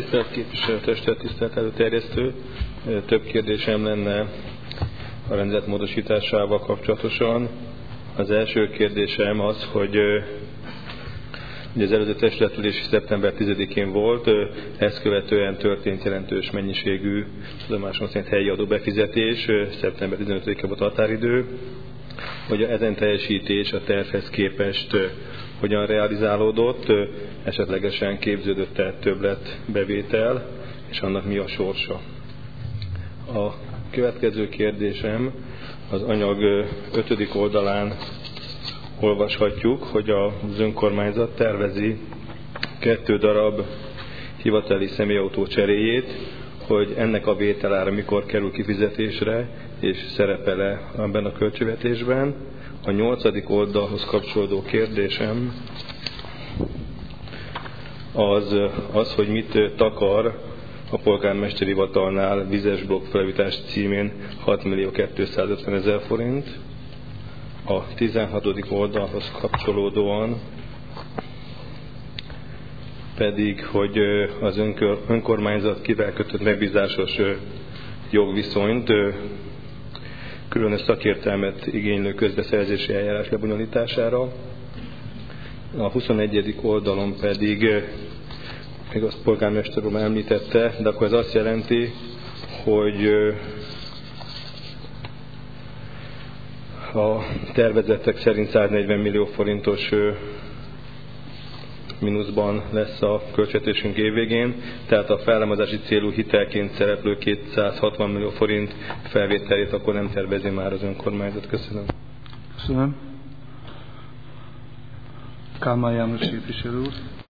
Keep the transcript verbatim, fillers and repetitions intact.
Tisztelt képviselőtestület, tisztelt előterjesztő! Több kérdésem lenne a rendelet módosításával kapcsolatosan. Az első kérdésem az, hogy ugye az előző testületülés szeptember tizedikén volt, ezt követően történt jelentős mennyiségű, tudomásom szerint helyi adóbefizetés, szeptember tizenötödike volt a határidő, hogy ezen teljesítés a tervhez képest hogyan realizálódott, esetlegesen képződött-e többletbevétel, és annak mi a sorsa. A következő kérdésem az anyag ötödik oldalán olvashatjuk, hogy az önkormányzat tervezi kettő darab hivatali személyautó cseréjét, hogy ennek a vételára mikor kerül kifizetésre, és szerepel-e ebben a költségvetésben. A nyolcadik oldalhoz kapcsolódó kérdésem az, az, hogy mit takar a polgármesteri hivatalnál vizes blokk felújítás címén hat millió kétszázötven ezer forint. A tizenhatodik oldalhoz kapcsolódóan pedig, hogy az önkör, önkormányzat kivel kötött megbízásos jogviszonyt különös szakértelmet igénylő közbeszerzési eljárás lebonyolítására. A huszonegyedik oldalon pedig, még azt polgármester úr említette, de akkor ez azt jelenti, hogy a tervezetek szerint száznegyven millió forintos mínuszban lesz a költségvetésünk évvégén, tehát a felhalmozási célú hitelként szereplő kétszázhatvan millió forint felvételét akkor nem tervezi már az önkormányzat. Köszönöm. Köszönöm. Kálmán János képviselő úr.